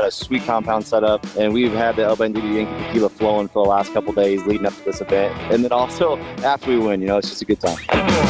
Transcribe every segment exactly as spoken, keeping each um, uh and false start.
got a sweet compound set up, and we've had the El Bandido Yankee Tequila flowing for the last couple days leading up to this event. And then also after we win, you know, it's just a good time.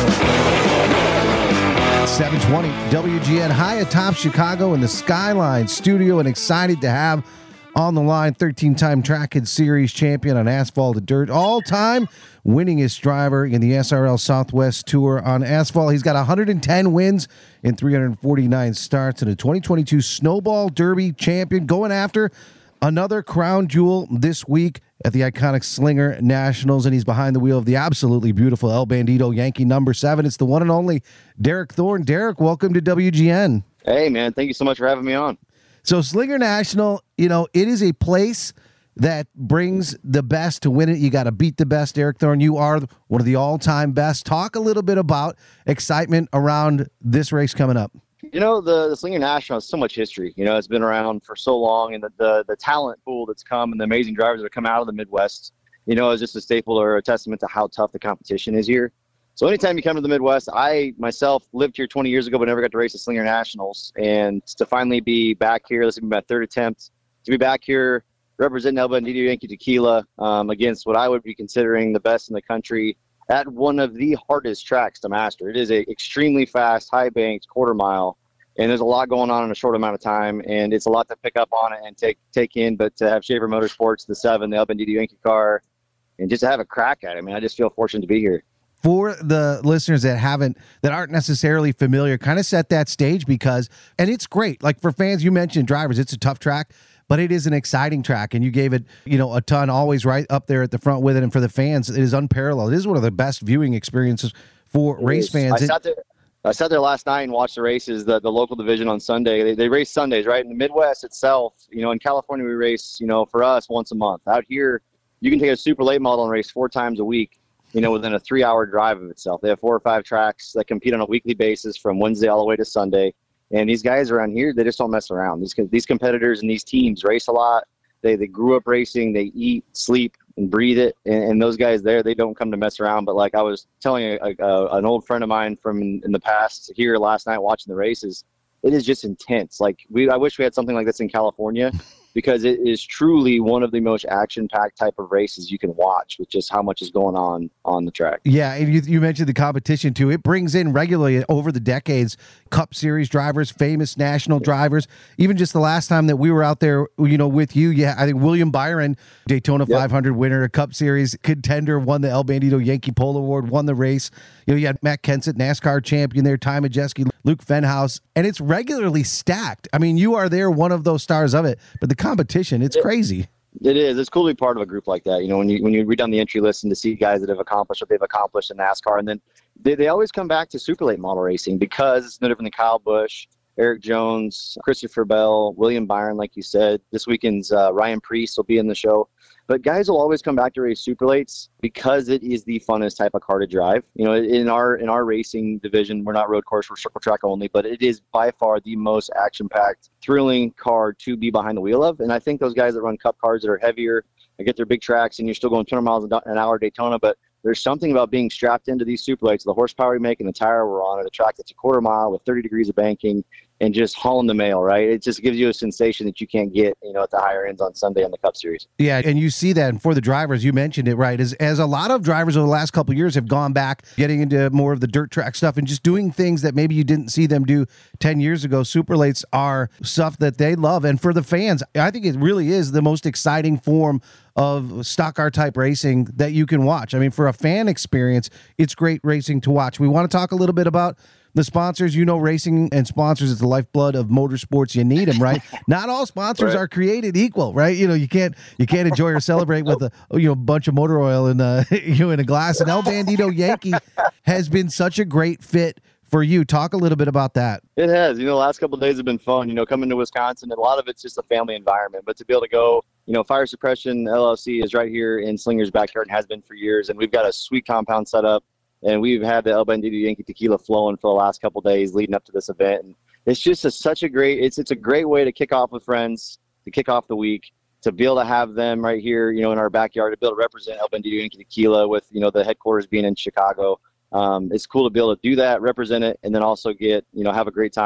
seven twenty W G N high atop Chicago in the Skyline studio, and excited to have on the line thirteen-time Track and Series champion on asphalt and dirt, all-time winningest driver in the S R L Southwest Tour on asphalt. He's got one hundred ten wins in three hundred forty-nine starts, and a twenty twenty-two Snowball Derby champion, going after another crown jewel this week at the iconic Slinger Nationals, and he's behind the wheel of the absolutely beautiful El Bandido Yankee number seven. It's the one and only Derek Thorne. Derek, welcome to W G N. Hey, man. Thank you so much for having me on. So Slinger National, you know, it is a place that brings the best to win it. You got to beat the best, Derek Thorne. You are one of the all-time best. Talk a little bit about excitement around this race coming up. You know, the, the Slinger National has so much history. You know, it's been around for so long, and the, the, the talent pool that's come and the amazing drivers that have come out of the Midwest, you know, is just a staple or a testament to how tough the competition is here. So anytime you come to the Midwest, I myself lived here twenty years ago, but never got to race the Slinger Nationals. And to finally be back here, this is my third attempt to be back here representing El Bandido Yankee Tequila um, against what I would be considering the best in the country at one of the hardest tracks to master. It is a extremely fast, high banked quarter mile, and there's a lot going on in a short amount of time, and it's a lot to pick up on it and take take in. But to have Shaver Motorsports, the seven, the El Bandido Yankee car, and just to have a crack at it, I mean, I just feel fortunate to be here. For the listeners that haven't, that aren't necessarily familiar, kind of set that stage, because, and it's great. Like for fans, you mentioned drivers, it's a tough track, but it is an exciting track, and you gave it, you know, a ton, always right up there at the front with it. And for the fans, it is unparalleled. It is one of the best viewing experiences for it race is. fans. I sat there, I sat there last night and watched the races, the, the local division on Sunday. They, they race Sundays, right? In the Midwest itself, you know, in California, we race, you know, for us once a month. Out here, you can take a super late model and race four times a week, you know, within a three-hour drive of itself. They have four or five tracks that compete on a weekly basis from Wednesday all the way to Sunday. And these guys around here, they just don't mess around. These these competitors and these teams race a lot. They they grew up racing. They eat, sleep, and breathe it. And, and those guys there, they don't come to mess around. But like I was telling a, a, an old friend of mine from in, in the past here last night watching the races, it is just intense. Like we, I wish we had something like this in California, because it is truly one of the most action-packed type of races you can watch with just how much is going on on the track. Yeah, and you, you mentioned the competition, too. It brings in regularly over the decades Cup Series drivers, famous national drivers. Even just the last time that we were out there, you know, with you, yeah, I think William Byron, Daytona yep. five hundred winner, a Cup Series contender, won the El Bandido Yankee Pole Award, won the race. You know, you had Matt Kenseth, NASCAR champion there, Ty Majeski, Luke Fenhaus, and it's regularly stacked. I mean, you are there, one of those stars of it, but the competition, it's it, crazy. It is. It's cool to be part of a group like that. You know, when you when you read down the entry list and to see guys that have accomplished what they've accomplished in NASCAR, and then they, they always come back to super late model racing, because it's no different than Kyle Busch, Eric Jones, Christopher Bell, William Byron, like you said. This weekend's uh, Ryan Preece will be in the show. But guys will always come back to race super lates because it is the funnest type of car to drive. You know, in our in our racing division, we're not road course, we're circle track only, but it is by far the most action-packed, thrilling car to be behind the wheel of. And I think those guys that run Cup cars that are heavier and get their big tracks, and you're still going two hundred miles an hour Daytona, but there's something about being strapped into these super lates, the horsepower we make and the tire we're on at a track that's a quarter mile with thirty degrees of banking, and just hauling the mail, right? It just gives you a sensation that you can't get, you know, at the higher ends on Sunday on the Cup Series. Yeah, and you see that. And for the drivers, you mentioned it, right? As, as a lot of drivers over the last couple of years have gone back, getting into more of the dirt track stuff and just doing things that maybe you didn't see them do ten years ago. Super lates are stuff that they love. And for the fans, I think it really is the most exciting form of stock car type racing that you can watch. I mean, for a fan experience, it's great racing to watch. We want to talk a little bit about the sponsors. You know, racing and sponsors is the lifeblood of motorsports. You need them, right? Not all sponsors right. are created equal, right? You know, you can't you can't enjoy or celebrate with a you know bunch of motor oil in a you know in a glass. And El Bandido Yankee has been such a great fit for you. Talk a little bit about that. It has. You know, the last couple of days have been fun. You know, coming to Wisconsin, and a lot of it's just a family environment. But to be able to go, you know, Fire Suppression L L C is right here in Slinger's backyard and has been for years. And we've got a sweet compound set up. And we've had the El Bandido Yankee Tequila flowing for the last couple of days leading up to this event. And it's just a, such a great, it's it's a great way to kick off with friends, to kick off the week, to be able to have them right here, you know, in our backyard, to be able to represent El Bandido Yankee Tequila with, you know, the headquarters being in Chicago. Um, it's cool to be able to do that, represent it, and then also get, you know, have a great time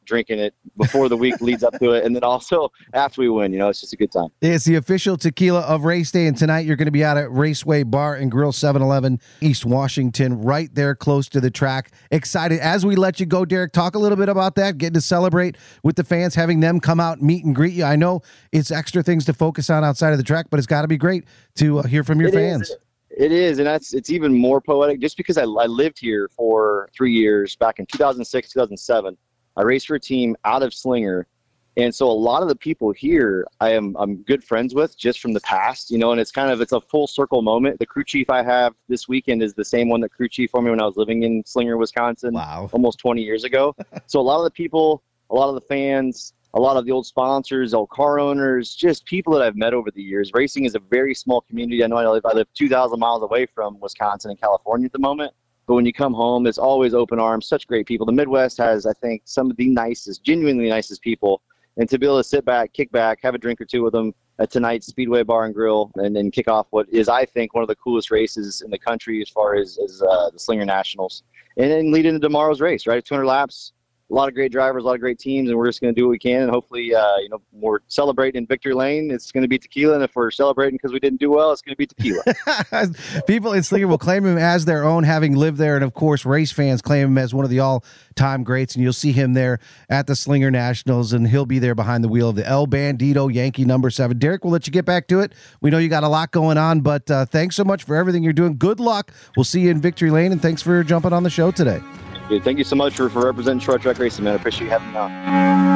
drinking it before the week leads up to it, and then also after we win. You know, it's just a good time. It's the official tequila of race day, and tonight you're going to be out at Raceway Bar and Grill, seven eleven East Washington, right there close to the track. Excited. As we let you go, Derek, talk a little bit about that, getting to celebrate with the fans, having them come out, meet and greet you. I know it's extra things to focus on outside of the track, but it's got to be great to uh, hear from your it fans. Is. It is, and that's it's even more poetic just because I, I lived here for three years back in two thousand six, two thousand seven. I raced for a team out of Slinger, and so a lot of the people here I am I'm good friends with just from the past, you know, and it's kind of it's a full circle moment. The crew chief I have this weekend is the same one that crew chief for me when I was living in Slinger, Wisconsin, wow. almost twenty years ago. So a lot of the people, a lot of the fans, a lot of the old sponsors, old car owners, just people that I've met over the years. Racing is a very small community. I know I live, I live two thousand miles away from Wisconsin and California at the moment. But when you come home, it's always open arms, such great people. The Midwest has, I think, some of the nicest, genuinely nicest people. And to be able to sit back, kick back, have a drink or two with them at tonight's Speedway Bar and Grill, and then kick off what is, I think, one of the coolest races in the country as far as, as uh, the Slinger Nationals. And then lead into tomorrow's race, right? two hundred laps. A lot of great drivers, a lot of great teams, and we're just going to do what we can. And hopefully, uh, you know, we're celebrating in victory lane. It's going to be tequila, and if we're celebrating because we didn't do well, it's going to be tequila. People in Slinger will claim him as their own, having lived there, and of course, race fans claim him as one of the all-time greats. And you'll see him there at the Slinger Nationals, and he'll be there behind the wheel of the El Bandito Yankee number seven. Derek, we'll let you get back to it. We know you got a lot going on, but uh, thanks so much for everything you're doing. Good luck. We'll see you in victory lane, and thanks for jumping on the show today. Dude, thank you so much for, for representing Short Track Racing, man. I appreciate you having me on.